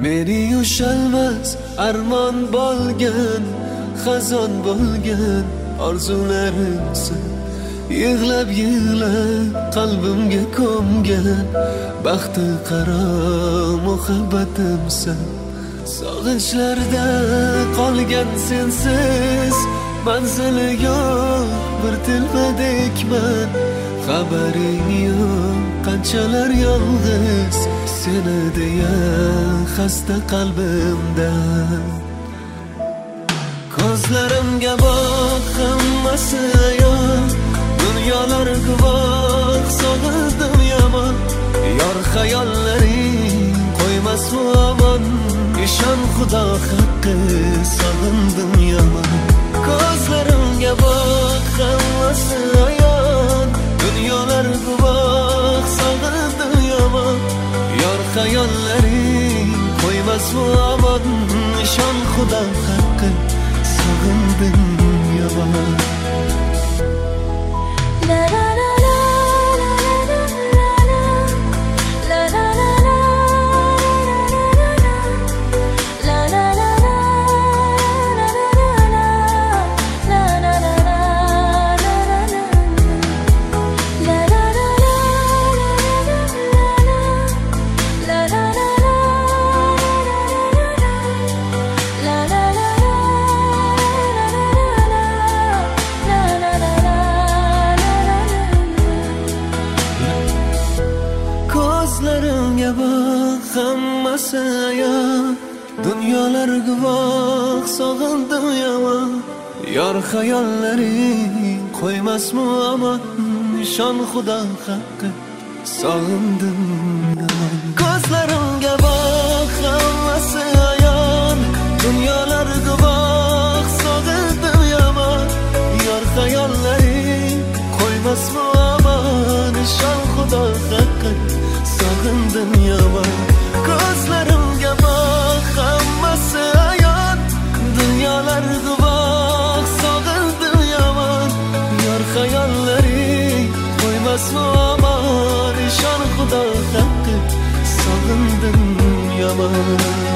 Meni ushalmas armon bo'lgan, xazon bo'lgan orzularimsan. Yig'lab qalbimga ko'mgan, baxti qaro muhabbatimsan. Sog'inchlarda qolgan sensiz, manzili yo'q bir tilpadekman. Xabaring yo'q qanchalar yolg'iz, seni deya xasta qalbimdan. Ko'zlarimga boq, hammasi ayon, dunyolar guvoh, sog'indim yomon. Yor xayollaring qo'ymas u omon, ishon xudo haqqi, sog'indim yomon. Ko'zlarimga boq, hammasi ayon, dunyolar guvoh, sog'indim yomon. Yor xayollaring qo'ymas u omon, ishon xudo haqqi, sog'indim yomon. Ko'zlarimga boq, hammasi ayon, dunyolar guvoh, sog'indim yomon. Yor xayollaring qo'ymasmi omon, ishon xudo haqqi, sog'indim yomon. Ko'zlarimga boq, hammasi ayon, dunyolar guvoh, sog'indim yomon. Yor xayollaring qo'ymasmi omon, ishon xudo haqqi, sog'indim yomon. Ko'zlarimga boq, hammasi ayon, dunyolar guvoh, sog'indim yomon. Yor xayollaring qo'ymasmi omon, ishon xudo haqqi, sog'indim yomon.